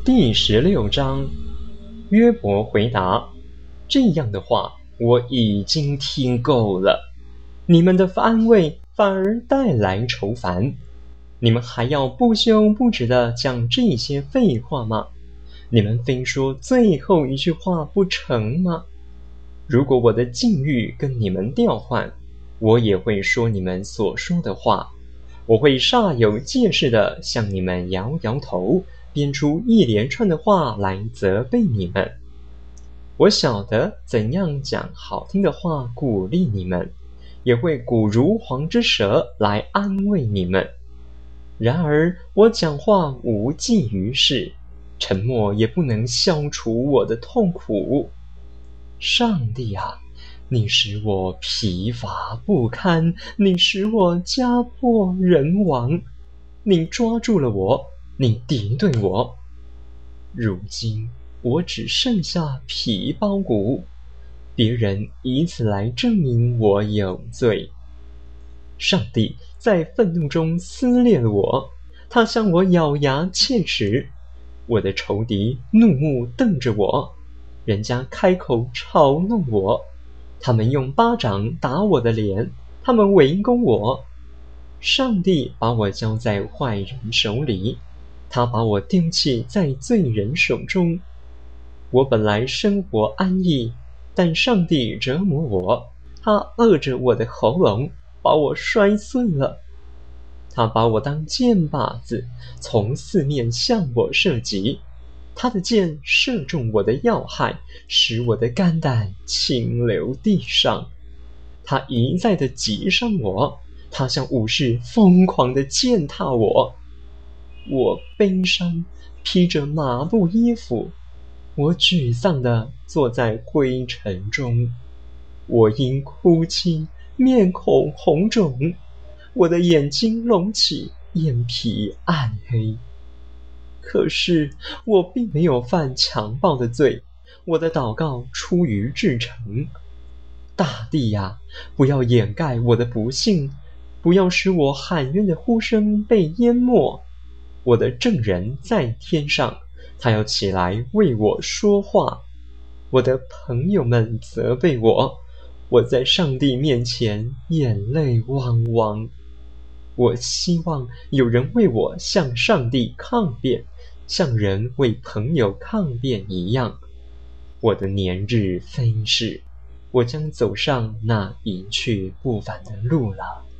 第16章，约伯回答：这样的话我已经听够了，你们的安慰反而带来愁烦，你们还要不休不止地讲这些废话吗？你们非说最后一句话不成吗？如果我的境遇跟你们调换，我也会说你们所说的话，我会煞有介事地向你们摇摇头，编出一连串的话来责备你们。我晓得怎样讲好听的话鼓励你们，也会鼓如簧之舌来安慰你们。然而我讲话无济于事，沉默也不能消除我的痛苦。上帝啊，你使我疲乏不堪，你使我家破人亡，你抓住了我，你敌对我。如今我只剩下皮包骨，别人以此来证明我有罪。上帝在愤怒中撕裂了我，他向我咬牙切齿，我的仇敌怒目瞪着我，人家开口嘲弄我，他们用巴掌打我的脸，他们围攻我。上帝把我交在坏人手里，他把我丢弃在罪人手中。我本来生活安逸，但上帝折磨我，他扼着我的喉咙，把我摔碎了。他把我当箭靶子，从四面向我射击，他的箭射中我的要害，使我的肝胆倾流地上。他一再地击伤我，他像武士疯狂地践踏我。我悲伤，披着麻布衣服，我沮丧地坐在灰尘中。我因哭泣，面孔红肿，我的眼睛隆起，眼皮暗黑。可是我并没有犯强暴的罪，我的祷告出于至诚。大地呀，不要掩盖我的不幸，不要使我喊冤的呼声被淹没。我的证人在天上，他要起来为我说话。我的朋友们责备我，我在上帝面前眼泪汪汪。我希望有人为我向上帝抗辩，像人为朋友抗辩一样。我的年日飞逝，我将走上那一去不返的路了。